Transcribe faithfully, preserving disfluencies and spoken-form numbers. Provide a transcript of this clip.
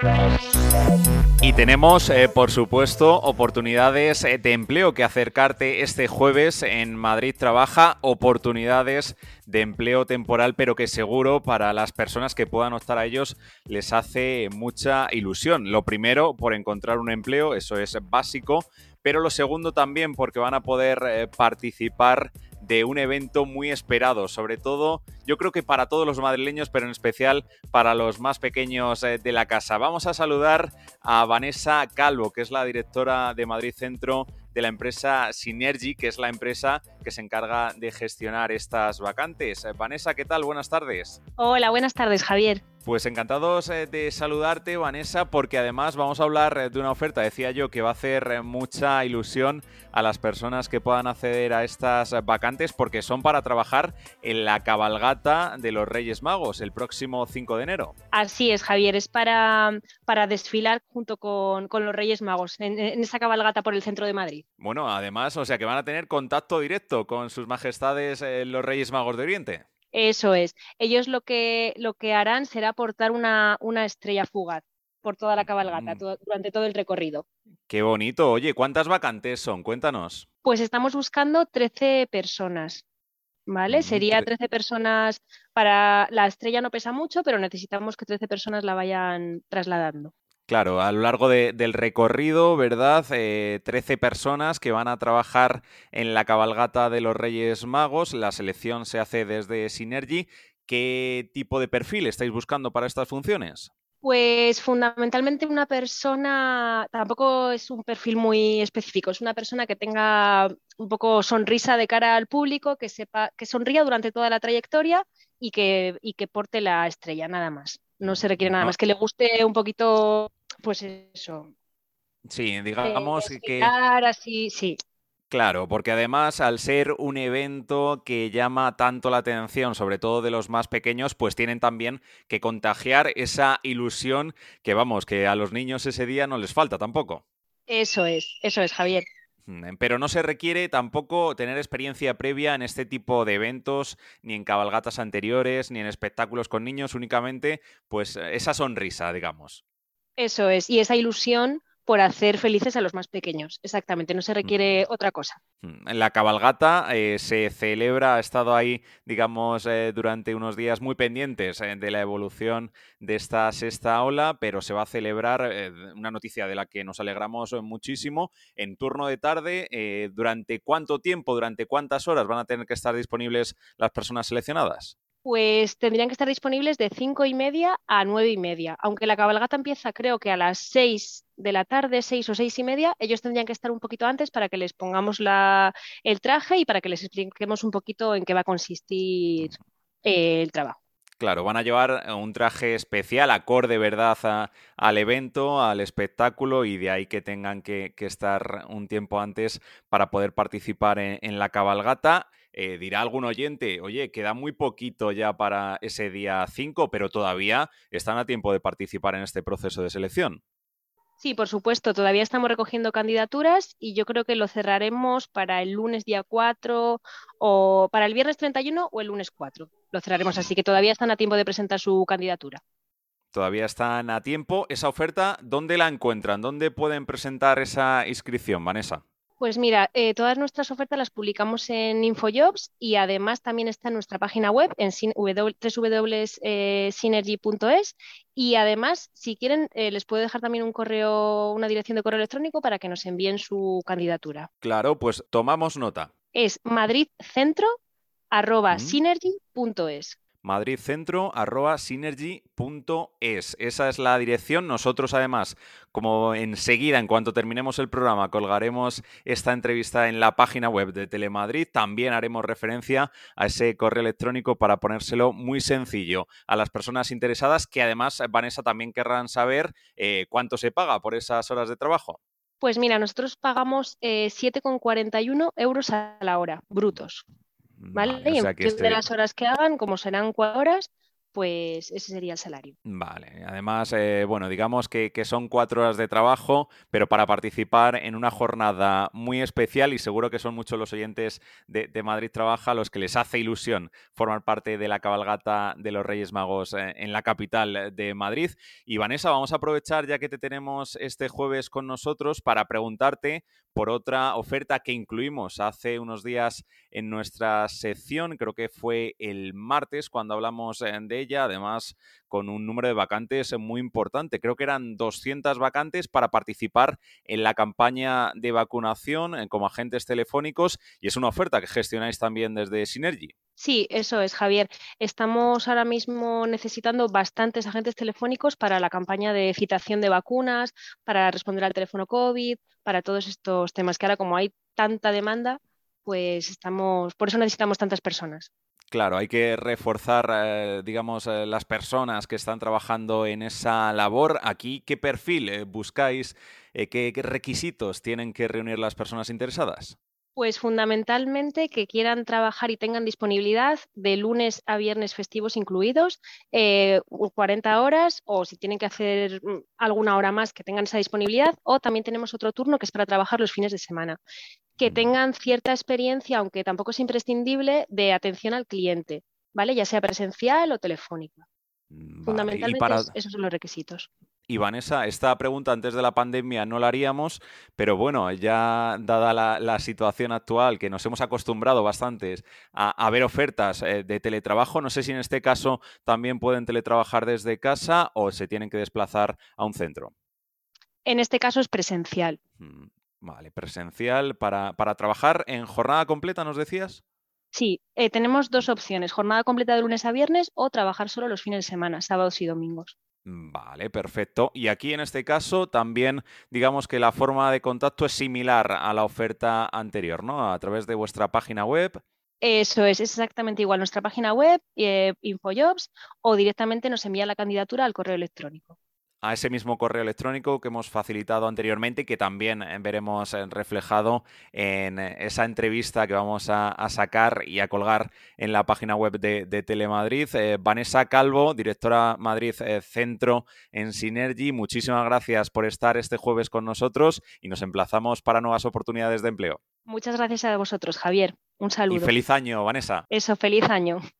Y tenemos, eh, por supuesto, oportunidades eh, de empleo que acercarte este jueves en Madrid Trabaja, oportunidades de empleo temporal, pero que seguro para las personas que puedan optar a ellos les hace mucha ilusión. Lo primero, por encontrar un empleo, eso es básico, pero lo segundo también porque van a poder eh, participar de un evento muy esperado, sobre todo yo creo que para todos los madrileños, pero en especial para los más pequeños eh, de la casa. Vamos a saludar a Vanessa Calvo, que es la directora de Madrid Centro de la empresa Synergy, que es la empresa que se encarga de gestionar estas vacantes. Eh, Vanessa, ¿qué tal? Buenas tardes. Hola, buenas tardes, Javier. Pues encantados eh, de saludarte, Vanessa, porque además vamos a hablar eh, de una oferta, decía yo, que va a hacer eh, mucha ilusión a las personas que puedan acceder a estas vacantes, porque son para trabajar en la cabalgata de los Reyes Magos el próximo cinco de enero. Así es, Javier, es para, para desfilar junto con, con los Reyes Magos en, en esa cabalgata por el centro de Madrid. Bueno, además, o sea que van a tener contacto directo con sus majestades eh, los Reyes Magos de Oriente. Eso es. Ellos lo que, lo que harán será portar una, una estrella fugaz por toda la cabalgata, Mm, todo, durante todo el recorrido. qué bonito. Oye, ¿cuántas vacantes son? Cuéntanos. Pues estamos buscando trece personas, ¿vale? Mm, Sería tre- trece personas para... La estrella no pesa mucho, pero necesitamos que trece personas la vayan trasladando. Claro, a lo largo de- del recorrido, ¿verdad? Eh, trece personas que van a trabajar en la cabalgata de los Reyes Magos. La selección se hace desde Synergy. ¿Qué tipo de perfil estáis buscando para estas funciones? Pues fundamentalmente una persona, tampoco es un perfil muy específico, es una persona que tenga un poco sonrisa de cara al público, que sepa, que sonría durante toda la trayectoria y que, y que porte la estrella, nada más. No se requiere nada No, más, que le guste un poquito, pues eso, sí, eh, digamos que desfilar así, sí. claro, porque además al ser un evento que llama tanto la atención, sobre todo de los más pequeños, pues tienen también que contagiar esa ilusión que vamos, que a los niños ese día no les falta tampoco. Eso es, eso es, Javier. Mm, Pero no se requiere tampoco tener experiencia previa en este tipo de eventos, ni en cabalgatas anteriores, ni en espectáculos con niños, únicamente pues esa sonrisa, digamos. Eso es, y esa ilusión por hacer felices a los más pequeños, exactamente, no se Mm. requiere otra cosa. Mm, La cabalgata eh, se celebra, ha estado ahí, digamos, eh, durante unos días muy pendientes eh, de la evolución de esta sexta ola, pero se va a celebrar eh, una noticia de la que nos alegramos eh, muchísimo en turno de tarde. Eh, ¿durante cuánto tiempo, durante cuántas horas van a tener que estar disponibles las personas seleccionadas? Pues tendrían que estar disponibles de cinco y media a nueve y media. Aunque la cabalgata empieza creo que a las seis de la tarde, seis o seis y media, ellos tendrían que estar un poquito antes para que les pongamos la, el traje y para que les expliquemos un poquito en qué va a consistir eh, el trabajo. Claro, van a llevar eh, un traje especial, acorde, ¿verdad?, a- al evento, al espectáculo, y de ahí que tengan que, que estar un tiempo antes para poder participar en, en la cabalgata. Eh, dirá algún oyente, oye, queda muy poquito ya para ese día cinco, pero todavía están a tiempo de participar en este proceso de selección. Sí, por supuesto, todavía estamos recogiendo candidaturas y yo creo que lo cerraremos para el lunes día cuatro o para el viernes treinta y uno o el lunes cuatro. Lo cerraremos, así que todavía están a tiempo de presentar su candidatura. Todavía están a tiempo. Esa oferta, ¿dónde la encuentran? ¿Dónde pueden presentar esa inscripción, Vanessa? Pues mira, eh, todas nuestras ofertas las publicamos en InfoJobs y además también está en nuestra página web en sin- w- w w punto synergy punto es y además, si quieren, eh, les puedo dejar también un correo, una dirección de correo electrónico para que nos envíen su candidatura. Claro, pues tomamos nota. Es madridcentro arroba synergy punto es. madridcentro arroba synergy punto es. Esa es la dirección. Nosotros, además, como enseguida, en cuanto terminemos el programa, colgaremos esta entrevista en la página web de Telemadrid, también haremos referencia a ese correo electrónico para ponérselo muy sencillo a las personas interesadas, que además, Vanessa, también querrán saber eh, cuánto se paga por esas horas de trabajo. Pues mira, nosotros pagamos eh, siete con cuarenta y uno euros a la hora, brutos. ¿Vale? Vale, o Y en sea que función de este... las horas que hagan, como serán cuatro horas, pues ese sería el salario. Vale, además, eh, bueno, digamos que, que son cuatro horas de trabajo, pero para participar en una jornada muy especial, y seguro que son muchos los oyentes de, de Madrid Trabaja los que les hace ilusión formar parte de la cabalgata de los Reyes Magos eh, en la capital de Madrid. Y Vanessa, vamos a aprovechar ya que te tenemos este jueves con nosotros para preguntarte por otra oferta que incluimos hace unos días en nuestra sección, creo que fue el martes cuando hablamos eh, de ella, además con un número de vacantes muy importante. Creo que eran doscientas vacantes para participar en la campaña de vacunación eh, como agentes telefónicos, y es una oferta que gestionáis también desde Synergy. Sí, eso es, Javier. Estamos ahora mismo necesitando bastantes agentes telefónicos para la campaña de citación de vacunas, para responder al teléfono COVID, para todos estos temas que ahora como hay tanta demanda, pues estamos, por eso necesitamos tantas personas. Claro, hay que reforzar, eh, digamos, eh, las personas que están trabajando en esa labor. Aquí, ¿qué perfil eh, buscáis? Eh, ¿qué, qué requisitos tienen que reunir las personas interesadas? Pues fundamentalmente que quieran trabajar y tengan disponibilidad de lunes a viernes festivos incluidos, eh, cuarenta horas o si tienen que hacer mm, alguna hora más que tengan esa disponibilidad o también tenemos otro turno que es para trabajar los fines de semana. Que Mm, tengan cierta experiencia, aunque tampoco es imprescindible, de atención al cliente, ¿vale? Ya sea presencial o telefónica. Vale, y Fundamentalmente para, es- esos son los requisitos. Y Vanessa, esta pregunta antes de la pandemia no la haríamos, pero bueno, ya dada la, la situación actual, que nos hemos acostumbrado bastantes a, a ver ofertas eh, de teletrabajo, no sé si en este caso también pueden teletrabajar desde casa o se tienen que desplazar a un centro. En este caso es presencial. Mm, Vale, presencial para, para trabajar en jornada completa, ¿nos decías? Sí, eh, tenemos dos opciones, jornada completa de lunes a viernes o trabajar solo los fines de semana, sábados y domingos. Vale, perfecto. Y aquí en este caso también digamos que la forma de contacto es similar a la oferta anterior, ¿no? A través de vuestra página web. Eso es, es exactamente igual nuestra página web, eh, InfoJobs, o directamente nos envía la candidatura al correo electrónico. A ese mismo correo electrónico que hemos facilitado anteriormente y que también eh, veremos eh, reflejado en eh, esa entrevista que vamos a, a sacar y a colgar en la página web de, de Telemadrid. Eh, Vanessa Calvo, directora Madrid eh, Centro en Synergy, muchísimas gracias por estar este jueves con nosotros y nos emplazamos para nuevas oportunidades de empleo. Muchas gracias a vosotros, Javier. Un Y saludo. feliz año, Vanessa. Eso, feliz año.